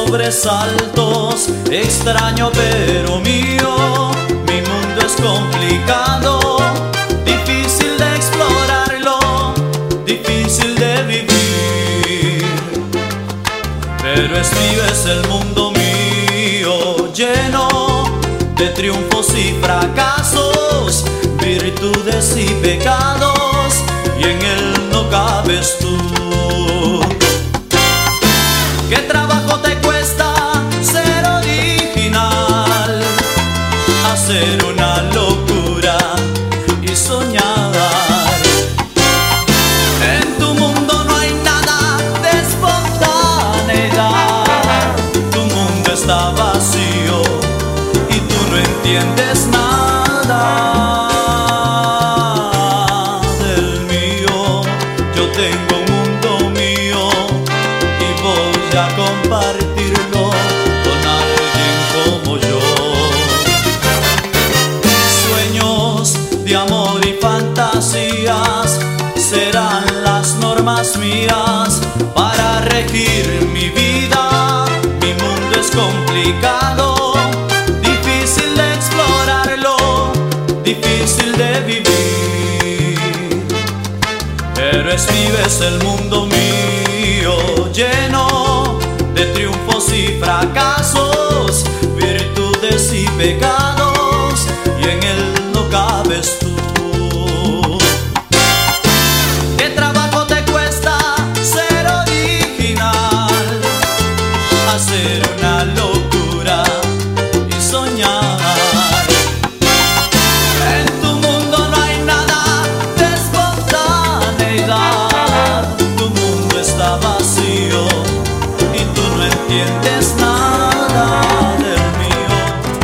sobresaltos, extraño pero mío. Mi mundo es complicado, difícil de explorarlo, difícil de vivir. Pero es el mundo mío, lleno de triunfos y fracasos, virtudes y pecados, y en él no cabes tú. ¿Qué trabajo te cuesta ser original? Hacer una locura y soñar. En tu mundo no hay nada de espontaneidad. Tu mundo está vacío y tú no entiendes nada del mío. Yo tengo un mundo mío y voy a compartirlo con alguien como yo. Sueños de amor y fantasías serán las normas mías para regir mi vida. Mi mundo es complicado, difícil de explorarlo, difícil de vivir. Pero vives el mundo mío, lleno de triunfos y fracasos, virtudes y pecados, y en él no cabes tú. ¿Qué trabajo te cuesta ser original? Hacer una locura y soñar. En tu mundo no hay nada de espontaneidad. Tu mundo está vacío y tú no entiendes nada del mío.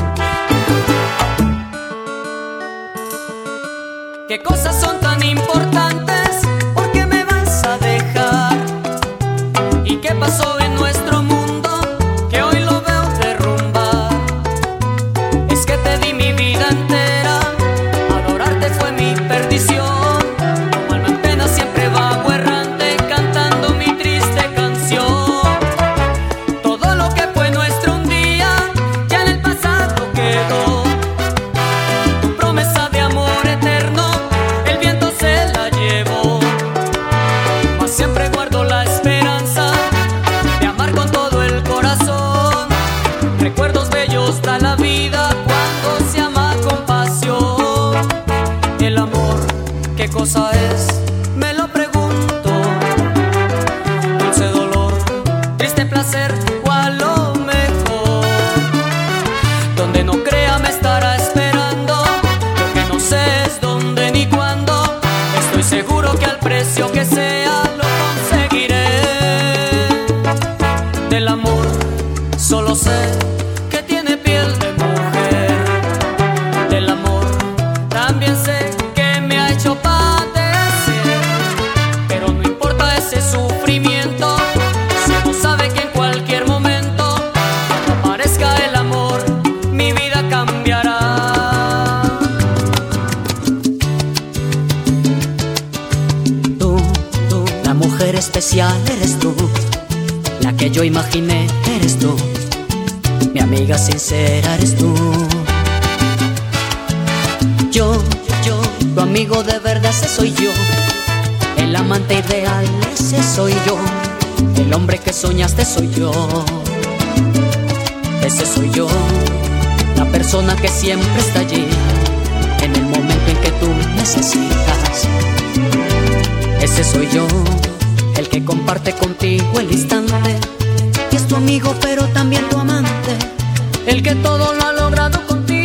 ¿Qué cosas son tan importantes? ¿Por qué me vas a dejar? ¿Y qué pasó en nuestro mundo que hoy lo veo derrumbar? Es que te di mi vida entera, adorarte fue mi perdición. Como alma en pena siempre vago errante, cantando mi triste canción. Todo lo que fue nuestro un día ya en el pasado quedó. Tu promesa de amor eterno el viento se la llevó. Mas siempre guardo la esperanza de amar con todo el corazón. Recuerdos bellos da la vida cuando se ama con pasión. El amor, ¿qué cosa es? Me lo pregunto. Dulce dolor, triste placer, o a lo mejor donde no crea me estará esperando. Lo que no sé es dónde ni cuándo. Estoy seguro que al precio que sea lo conseguiré. Del amor solo sé que tiene piel de mujer. Del amor también sé que me ha hecho padecer. Pero no importa ese sufrimiento, si uno sabe que en cualquier momento, cuando aparezca el amor, mi vida cambiará. Tú, la mujer especial eres tú, la que yo imaginé eres tú, mi amiga sincera eres tú. Yo, tu amigo de verdad ese soy yo, el amante ideal ese soy yo, el hombre que soñaste soy yo, ese soy yo, la persona que siempre está allí en el momento en que tú necesitas. Ese soy yo, el que comparte contigo el instante, que es tu amigo pero también tu amante, el que todo lo ha logrado contigo.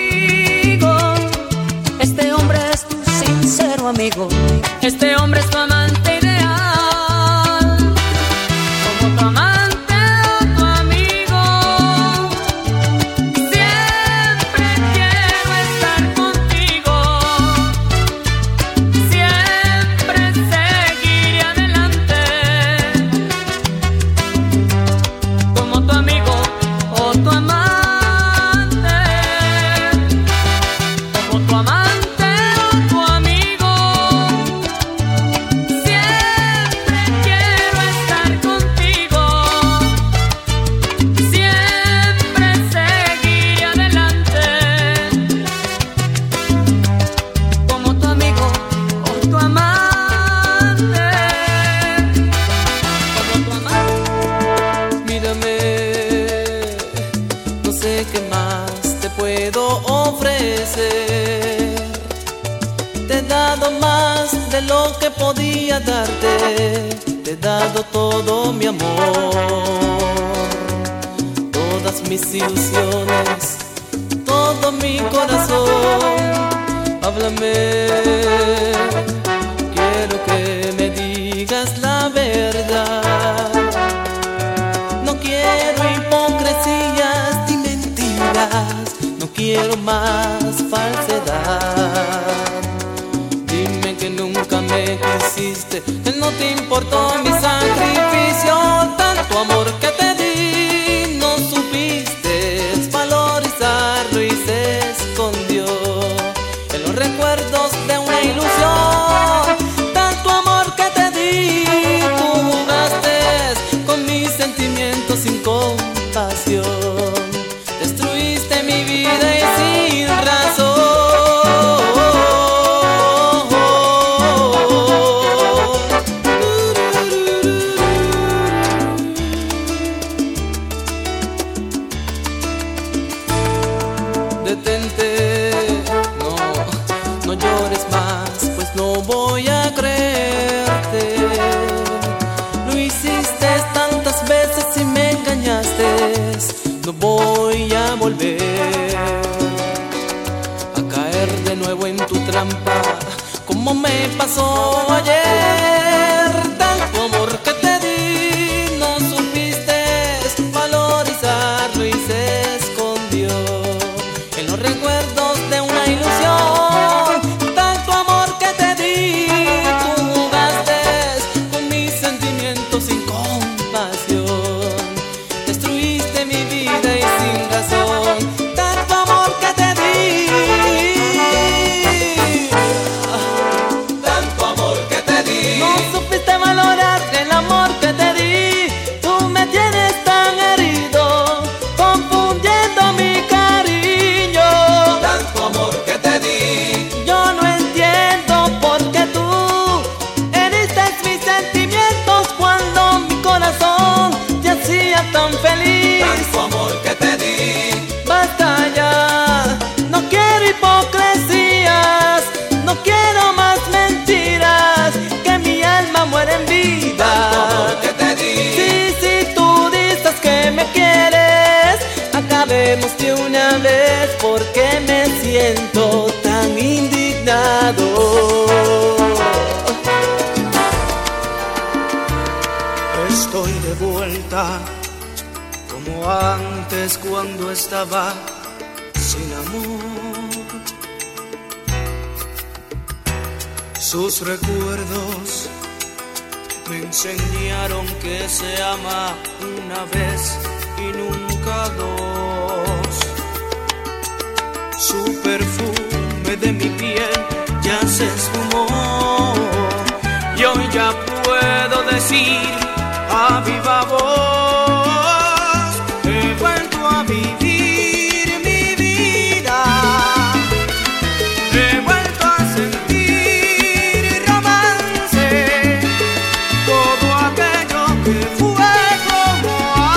Este hombre es tu sincero amigo, este hombre es tu amante ideal, como tu amante o tu amigo. Siempre quiero estar contigo, siempre seguiré adelante, como tu amigo o tu amante. puedo ofrecer. Te he dado más de lo que podía darte, te he dado todo mi amor, todas mis ilusiones, todo mi corazón. Háblame, quiero que me digas la verdad. No quiero hipocresías ni mentiras, no quiero más falsedad. Dime que nunca me quisiste, que no te importó mi sacrificio. Tanto amor que te di, no supiste valorizarlo y se escondió en los recuerdos de una ilusión. Tanto amor que te di, tú jugaste con mis sentimientos sin compasión. Destruiste mi vida y sin razón. Detente, no llores más, pues no voy a creerte. Lo hiciste tantas veces y me engañaste, no voy a volver a caer de nuevo en tu trampa, como me pasó ayer. Tanto amor que te di, no supiste valorizarlo y se escondió en los recuerdos de una ilusión. Tanto amor que te di, tú jugaste con mis sentimientos sin compasión. Destruiste mi vida y sin razón. Tanto amor que te di, tanto amor que te di. No supiste valorar el amor que te di. Tú me tienes tan herido, confundiendo mi cariño. Tanto amor que te di. Yo no entiendo por qué tú heriste mis sentimientos cuando mi corazón te hacía tan feliz. Tanto amor que te di. Basta ya, no quiero hipocresías, no quiero más mentiras, que mi alma muere en vida. Tanto amor que te di. Sí, tú dices que me quieres, acabemos de una vez porque me siento tan indignado. Estoy de vuelta como antes cuando estaba sin amor. Sus recuerdos me enseñaron que se ama una vez y nunca dos. Su perfume de mi piel ya se esfumó y hoy ya puedo decir a viva voz: he vuelto a vivir mi vida, he vuelto a sentir romance, todo aquello que fue como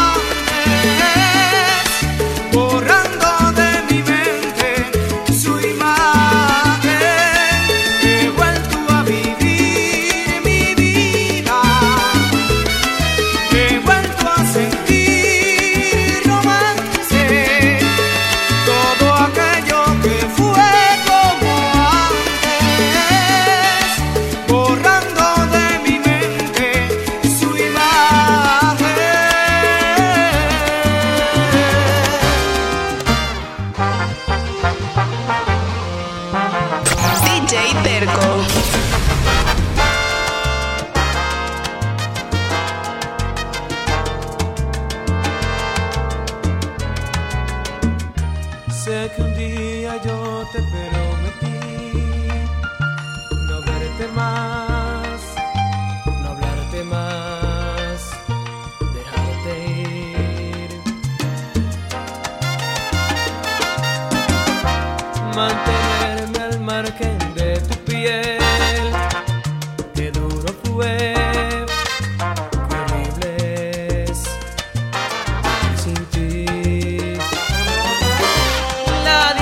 antes, borrando de mi mente su imagen. He vuelto a vivir mi vida, he vuelto a sentir romance, todo aquello que fue como antes, borrando de mi mente su imagen. DJ Terco. Sé que un día yo te prometí no verte más, no hablarte más, dejarte ir, mantenerme al margen de tu piel. Qué duro fue, qué horrible es sin ti. La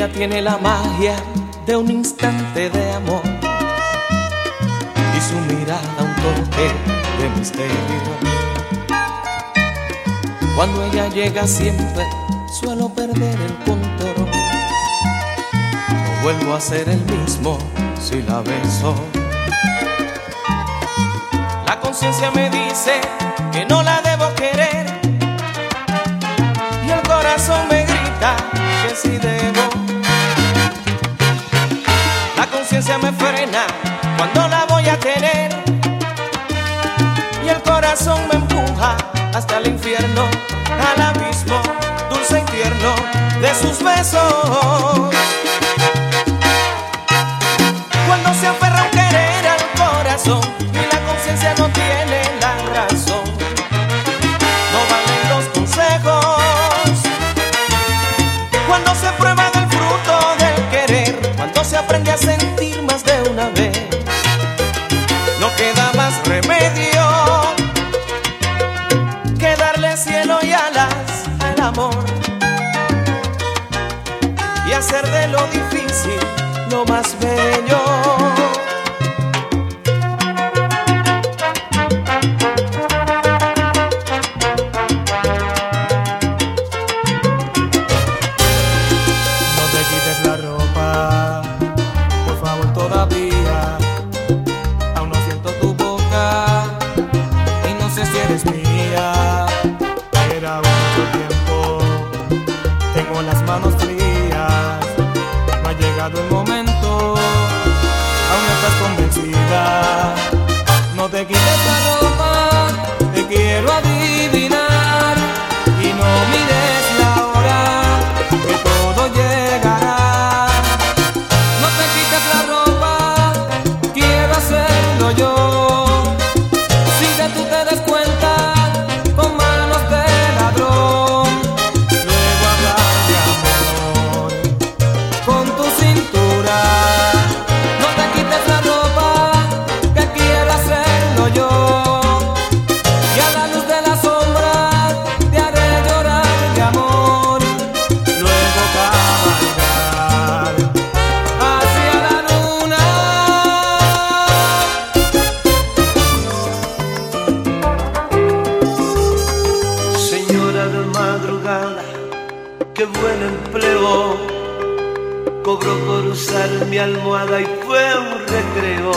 Ella tiene la magia de un instante de amor y su mirada un toque de misterio. Cuando ella llega siempre suelo perder el control. No vuelvo a ser el mismo si la beso. La conciencia me dice que no la debo querer y el corazón me grita que sí debo. La conciencia me frena cuando la voy a tener y el corazón me empuja hasta el infierno, al abismo dulce y tierno de sus besos. Cuando se aferra un querer al corazón y la conciencia no tiene la razón, no valen los consejos. Cuando se prueba el fruto del querer, cuando se aprende a sentir más de una vez, no queda más remedio que darle cielo y alas al amor y hacer de lo difícil lo más bello. No te quites la ropa, por favor, todavía. Aún no siento tu boca y no sé si eres mía. Era mucho tiempo, tengo las manos frías. No ha llegado el momento, aún no estás convencida. No te quites la ropa, te quiero adivinar. Y no mires la hora, que todo llegará. No te quites la ropa, quiero hacerlo yo, sin que tú te des cuenta, con manos de ladrón. Luego hablar de amor con tu cintura. No te quites la ropa, que quiero hacerlo yo, y a la luz de la sombra te haré llorar de amor. Luego cabalgar hacia la luna. Señora de madrugada, qué buen empleo cobró por usar mi almohada y fue un recreo.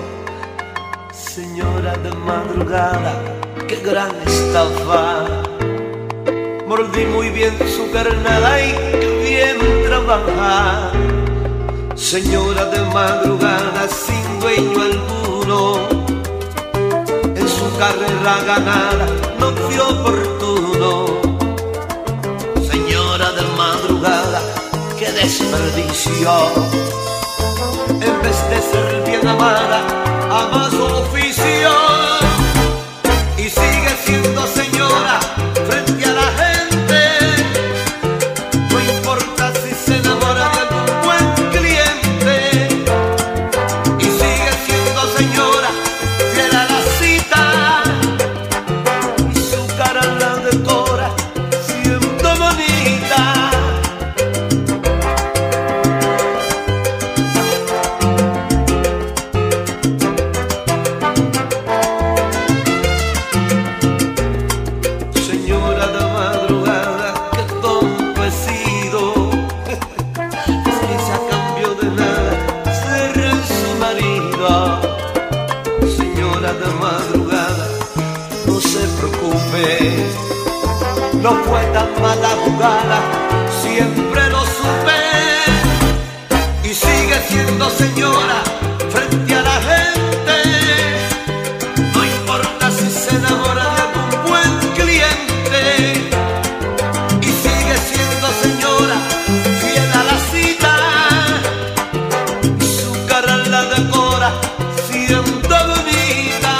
Señora de madrugada, qué gran estafa. Mordí muy bien su carnada y qué bien trabaja. Señora de madrugada, sin dueño alguno, en su carrera ganada no fue oportuno. Señora de madrugada, qué desperdicio. En vez de ser bien amada, ama su oficio y sigue siendo señora frente a la gente. No importa si se enamora de algún buen cliente, y sigue siendo señora fiel a la cita, y su cara la decora siendo bonita. Señora de madrugada, qué tonto he sido, si a cambio de nada ser su marido. Señora de madrugada, no se preocupe, no fue tan mala jugada, siempre lo supe, y sigue siendo señora frente a la gente. No importa si se enamora de algún buen cliente, y sigue siendo señora fiel a la cita, y su cara la decora siendo bonita.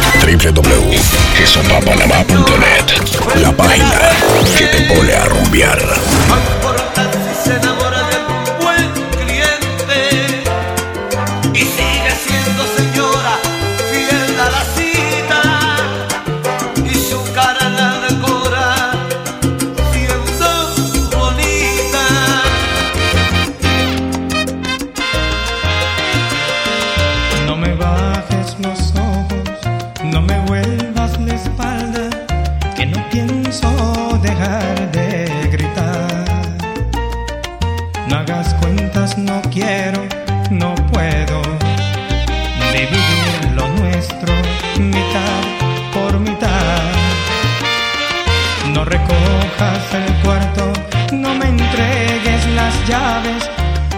www.quesopapanamá.net, la página que te pone a rumbear. No importa si se enamora de algún buen cliente, y sigue siendo señora fiel a la cita, y su cara la decora siendo bonita.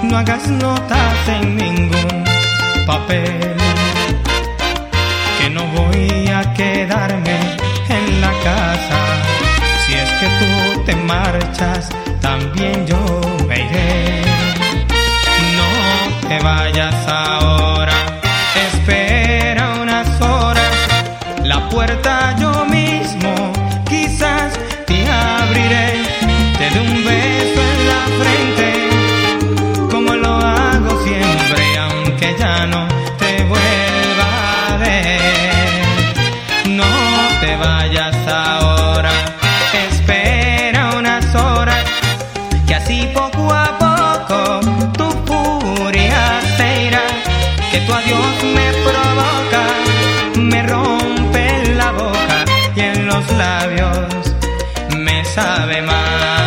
no hagas notas en ningún papel, que no voy a quedarme en la casa. Si es que tú te marchas, también yo me iré. No te vayas ahora, espera unas horas, la puerta yo mismo quizás te abriré. Te doy un beso en la frente, como lo hago siempre, aunque ya no te vuelva a ver. No te vayas ahora, espera unas horas, que así poco a poco tu furia se irá. Que tu adiós me provoca, me rompe la boca y en los labios me sabe mal.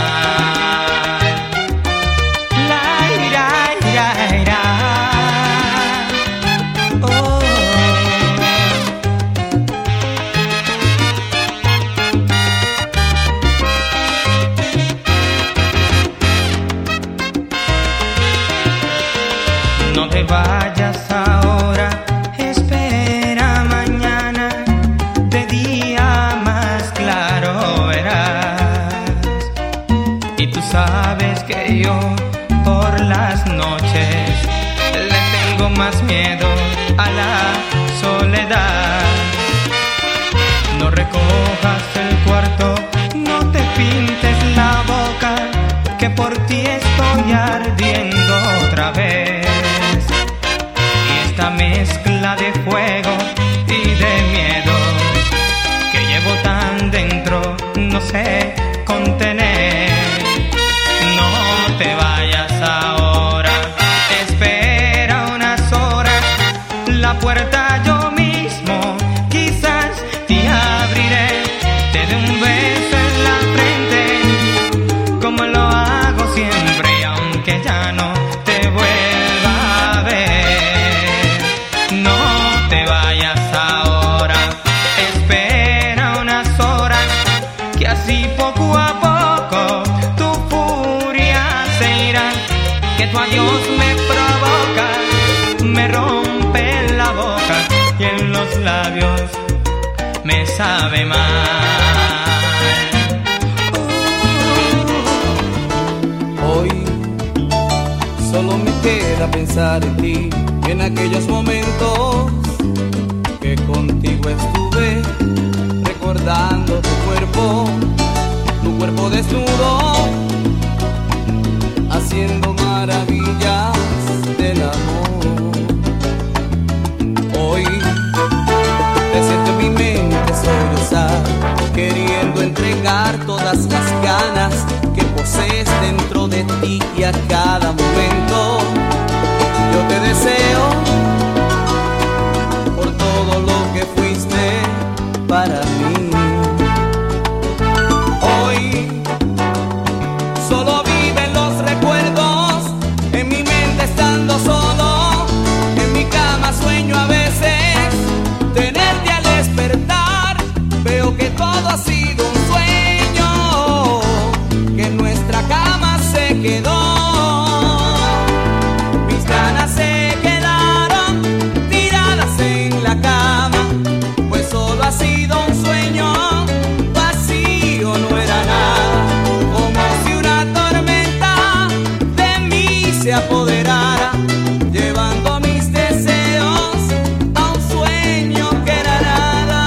No te vayas ahora, espera mañana, de día más claro verás. Y tú sabes que yo por las noches le tengo más miedo a la soledad. No recojas el cuarto, no te pintes la boca, que por ti estoy ardiendo otra vez. Esta mezcla de fuego y de miedo que llevo tan dentro no sé contener. No te vayas ahora, espera unas horas, la puerta yo mismo quizás te abriré. Te doy un beso en la frente, como lo hago siempre, aunque ya no te vuelva a ver. No te vayas ahora, espera unas horas, que así poco a poco tu furia se irá. Que tu adiós me provoca, me rompe la boca y en los labios me sabe mal. Hoy solo me queda pensar en ti, en aquellos momentos que contigo estuve, recordando tu cuerpo desnudo, haciendo maravillas del amor. Hoy te siento en mi mente sollozar, queriendo entregar todas las ganas que posees dentro de ti, y a cada momento yo te deseo por todo lo que fuiste para mí. Hoy solo viven los recuerdos en mi mente, estando solo en mi cama sueño a veces tenerte al despertar. Veo que todo ha sido un sueño, que en nuestra cama se quedó. Mis ganas se quedaron tiradas en la cama, pues solo ha sido un sueño vacío, no era nada. Como si una tormenta de mí se apoderara, llevando mis deseos a un sueño que era nada.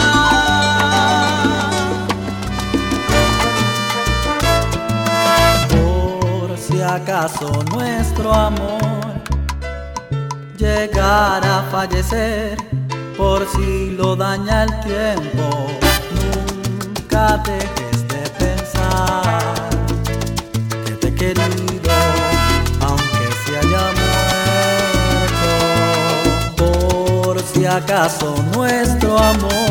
Por si acaso nuestro amor llegara a fallecer, por si lo daña el tiempo, nunca dejes de pensar que te he querido, aunque se haya muerto. Por si acaso nuestro amor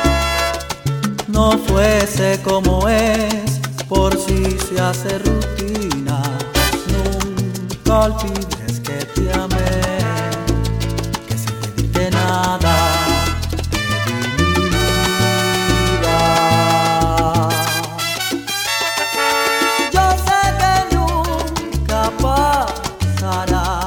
no fuese como es, por si se hace rutina, nunca olvides que te amé, que sin pedirte nada te di mi vida. Yo sé que nunca pasará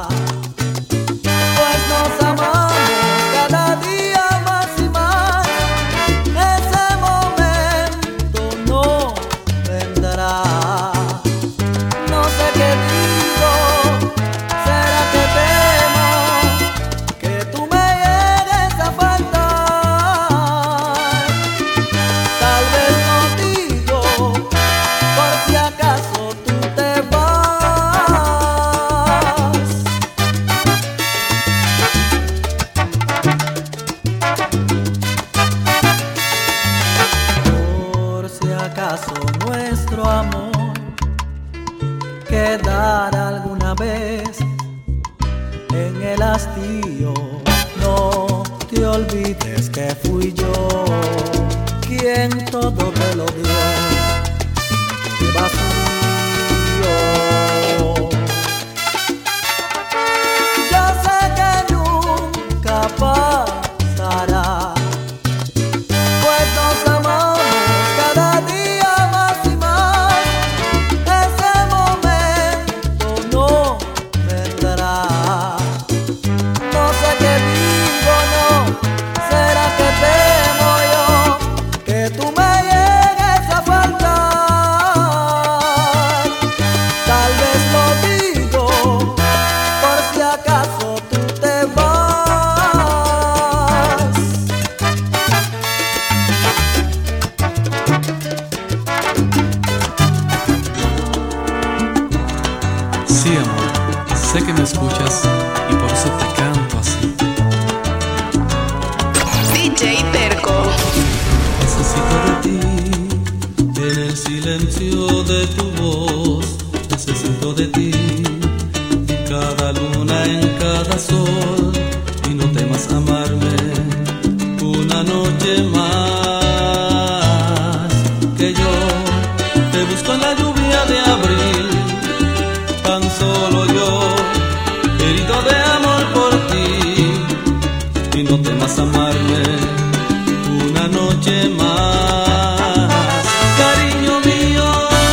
acaso nuestro amor quedará alguna vez en el hastío. No te olvides que fui yo quien todo te lo dio de vacío. Yo sé que nunca pasará, pues nos amamos cada día más y más. Ese momento no vendrá. No sé qué digo, no, será que temo yo que tú me llegues a faltar. Tal vez lo digo por si acaso tú te vas. Sí, amor, sé que me escuchas y por eso te canto así. DJ Terco. Necesito de ti, en el silencio de tu voz. Necesito de ti, en cada luna, en cada sol. Y no temas amarme una noche más. Que yo te busco en la lluvia de abril, tan solo yo, herido de amor por ti. Y no temas amarme una noche más. Cariño mío,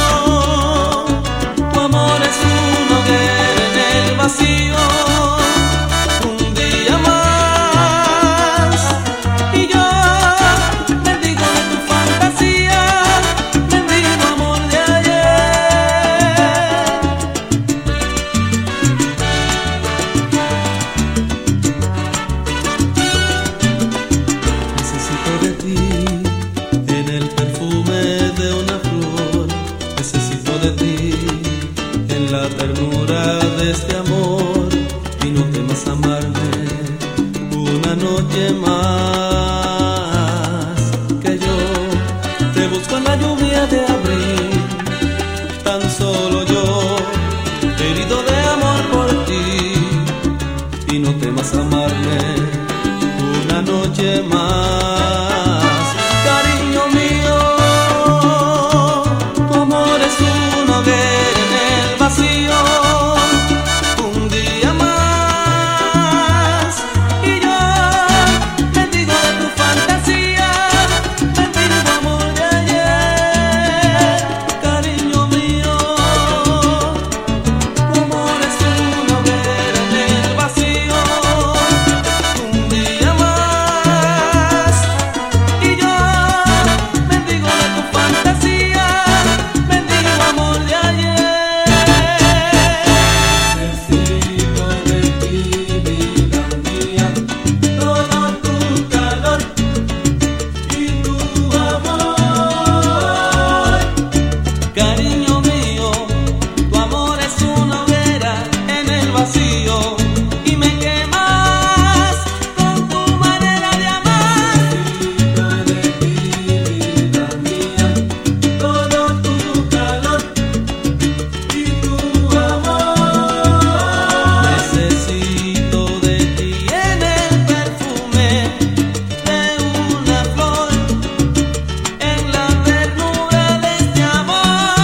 tu amor es una hoguera en el vacío. Un día más y yo bendigo de tu fantasía, bendigo amor de ayer. Necesito de ti en el perfume de una flor. Necesito de ti en la ternura de este amor. Y no temas amarme una noche más. Que yo te busco en la lluvia de abril, tan solo yo, herido de amor por ti. Y no temas amarme una noche más. Cariño mío, tu amor es una hoguera en el vacío. Un día más y yo bendigo de tu fantasía, bendigo amor de ayer. Cariño mío, tu amor es una hoguera en el vacío. Un día más y yo bendigo de tu fantasía, bendigo amor de ayer. Necesito de ti, vida mía, todo tu calor y tu amor. Cariño mío, tu amor es una hoguera en el vacío y me quemas con tu manera de amar. Necesito de ti, vida mía, todo tu calor y tu amor. Necesito de ti en el perfume de una flor, en la ternura de este amor.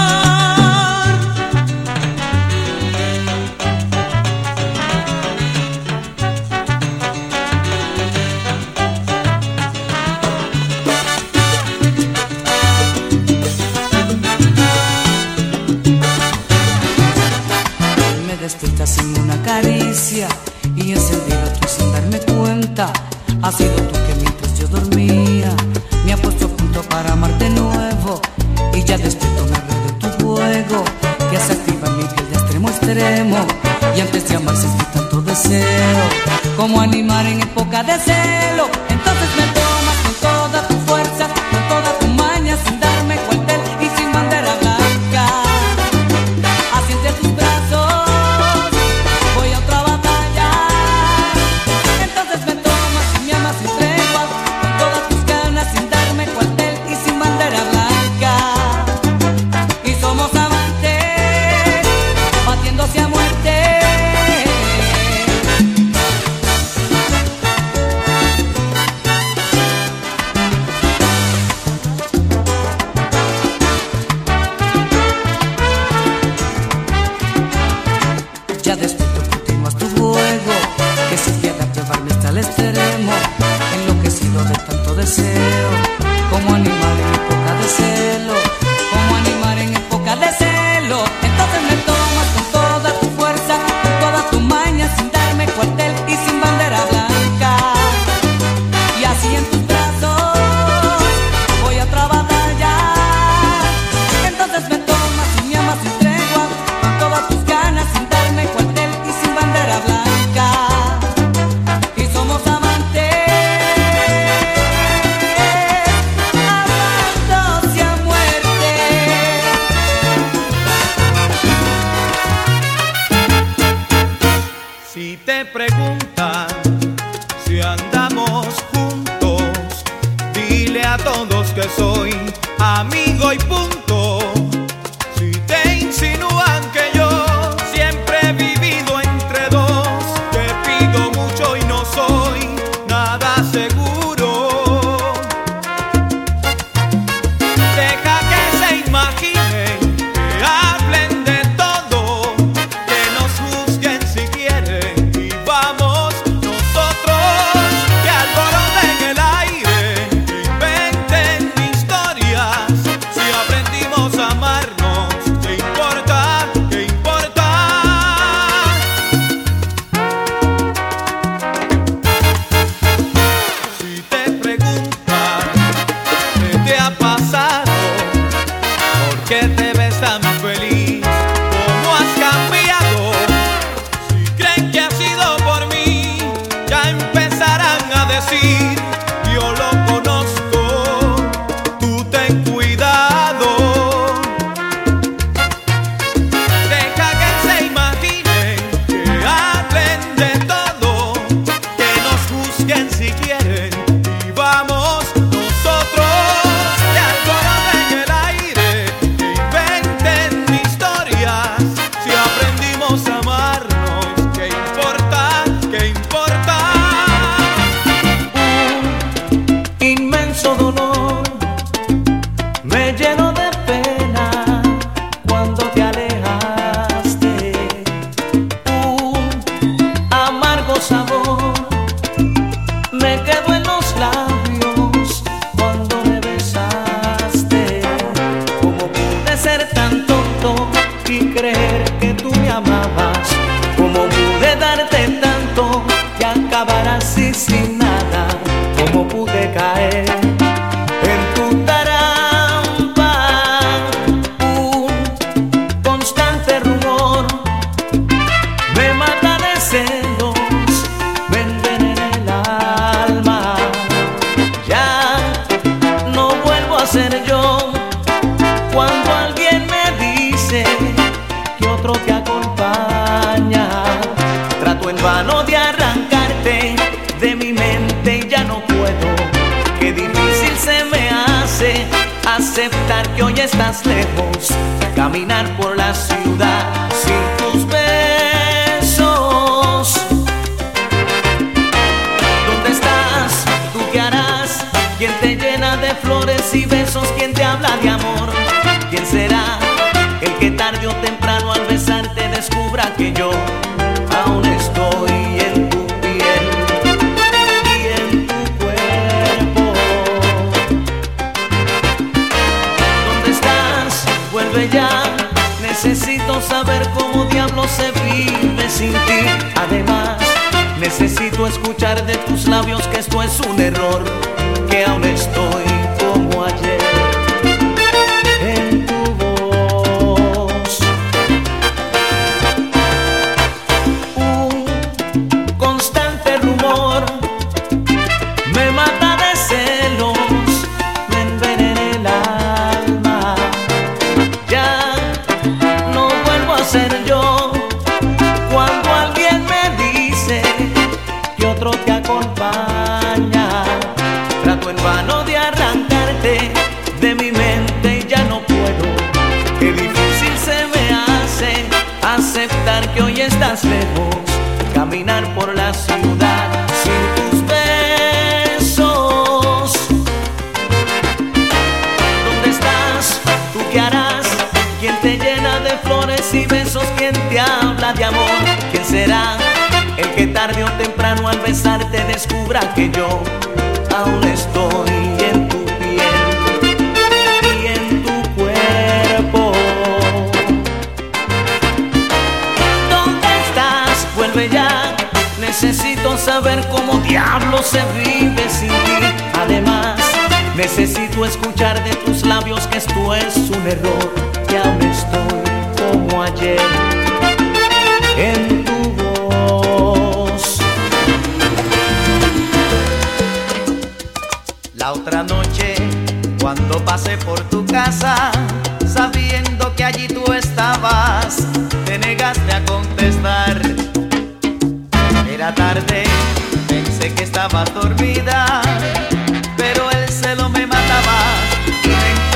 Me despiertas sin una caricia y encendí la luz sin darme cuenta. Has sido tú que mientras yo dormía me ha puesto a punto para amar de nuevo. Y ya despierto me red de tu juego que se activa en mi piel de extremo a extremo. Y antes de amar sentí tanto deseo como animar en época de celo. Entonces me tomas con toda tu fuerza, con toda tu maña, sin darme cuartel y sin bandera blanca. Así entre tus brazos voy a otra batalla. Entonces me tomas y me amas sin tregua, con todas tus ganas, sin darme cuartel y sin bandera blanca. amigo y punto. Si te insinúan que yo siempre he vivido entre dos, te pido mucho y no soy nada seguro. Deja que se imaginen, que hablen de todo, que nos juzguen si quieren y vamos nosotros, que alboroten el aire, que inventen historias. Si aprendimos a amarnos, ¿qué importa? ¿Qué importa? Si te preguntan qué te ha pasado, ¿por qué te ves tan feliz? ¿Cómo has cambiado? Si creen que ha sido por mí, ya empezarán a decir: yo lo conozco, tú ten cuidado. Deja que se imaginen, que hablen de todo, que nos juzguen si quieren y vamos nosotros, que alboroten el aire, que inventen historias. Si aprendimos a amarnos, ¿qué importa? ¿Qué importa? Un inmenso dolor me llenó de pena cuando te alejaste. Un amargo sabor me quedó en los labios cuando me besaste. ¿Cómo pude ser tan tonto y creer que tú me amabas? ¿Cómo pude darte tanto y acabar así sin nada? ¿Cómo pude caer en tu trampa? Un constante rumor me mata de celos, me envenena el alma. Ya no vuelvo a ser yo cuando alguien me dice que otro te acompaña. Trato en vano de arrancarte de mi mente y ya no puedo. Qué difícil se me hace aceptar que hoy estás lejos, caminar por la ciudad sin tus besos. ¿Dónde estás? ¿Tú qué harás? ¿Quién te llena de flores y besos? ¿Quién te habla de amor? ¿Quién será el que tarde o temprano al besarte descubra que yo aún estoy en tu piel y en tu cuerpo? ¿Dónde estás? Vuelve ya. Necesito saber cómo diablos se vive sin ti. Además, necesito escuchar de tus labios que esto es un error, que aún estoy como ayer en tu voz. Un constante rumor me mata de celos, me envenena el alma. Ya no vuelvo a ser yo cuando alguien me dice que otro te acompaña. Trato en vano de arrancarte de mi mente y ya no puedo. Qué difícil se me hace aceptar que hoy estás lejos, caminar por la ciudad sin tus besos. ¿Dónde estás? ¿Tú qué harás? ¿Quién te llena de flores y besos? ¿Quién te habla de amor? ¿Quién será el que tarde o temprano al besarte descubra que yo aún estoy en tu piel y en tu cuerpo? ¿Dónde estás? Vuelve ya. Necesito saber cómo diablos se vive sin ti. Además, necesito escuchar de tus labios que esto es un error, que aún estoy como ayer en tu voz. La otra noche, cuando pasé por tu casa, sabiendo que allí tú estabas, te negaste a contestar. Era tarde, pensé que estabas dormida, pero el celo me mataba y me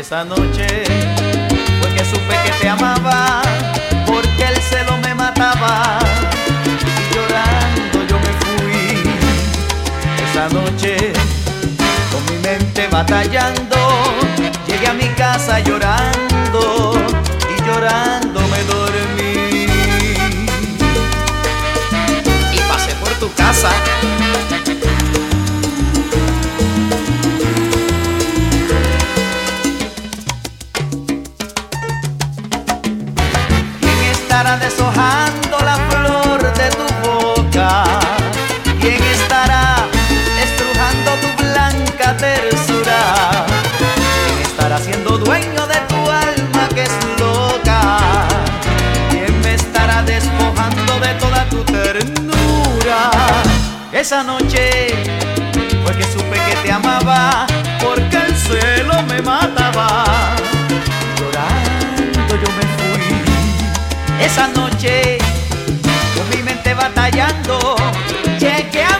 Esa noche fue que supe que te amaba, porque el celo me mataba y llorando yo me fui. Esa noche con mi mente batallando, llegué a mi casa llorando y llorando me dormí. Y pasé por tu casa. Deshojando la flor de tu boca, ¿quién estará estrujando tu blanca tersura? ¿Quién estará siendo dueño de tu alma que es loca? ¿Quién me estará despojando de toda tu ternura? Esa noche fue que supe que te amaba, porque el celo me mataba. Llorando yo me fui. Esa noche, con mi mente batallando, llegué a